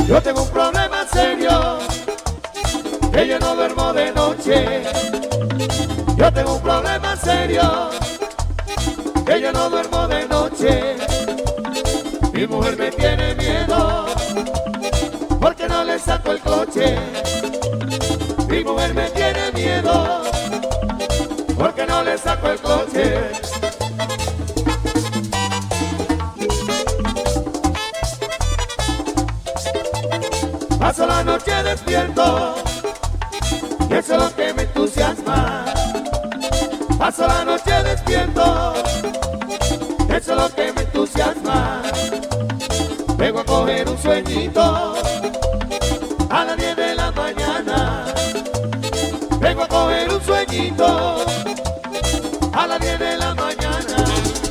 Yo tengo un problema serio, que yo no duermo de noche. Yo tengo un problema serio, que yo no duermo de noche. Mi mujer me tiene miedo, porque no le saco el coche. Mi mujer me tiene miedo, porque no le saco el coche. Paso la noche despierto, y eso es lo que me entusiasma. Paso la noche despierto, eso es lo que me entusiasma. Vengo a coger un sueñito a las 10 de la mañana. Vengo a coger un sueñito a las 10 de la mañana.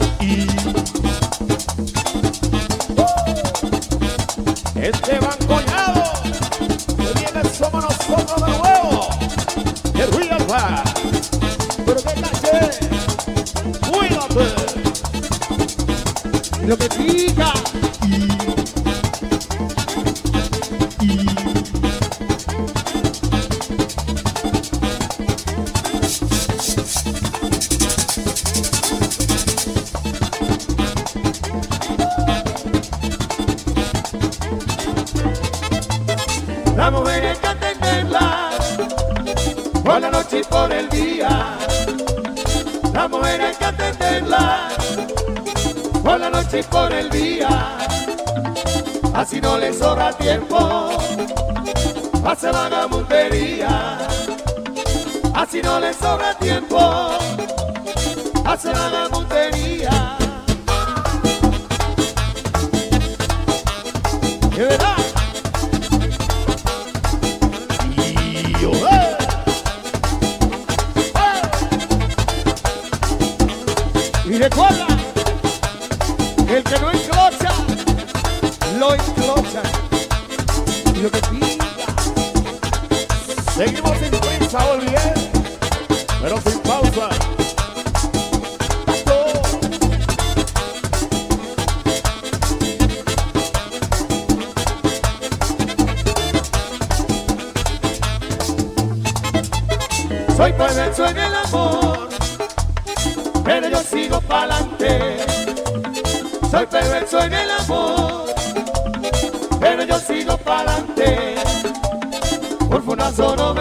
Esteban Collado, que viene somos nosotros de nuevo. El Real Bar. Pero que caché, cuídate. Lo que pica. La mujer hay que atenderla por la noche y por el día. La mujer hay que atenderla por la noche y por el día. Así no le sobra tiempo para hacer vagabundería. Así no le sobra tiempo para hacer vagabundería. ¿De verdad? Y recuerda que el que no enclocha, lo enclocha. Y lo que pica. Seguimos sin prisa, Olivier, pero sin pausa. Soy perverso en el amor, pero yo sigo pa'lante. Soy perverso en el amor, pero yo sigo pa'lante. Por funazo no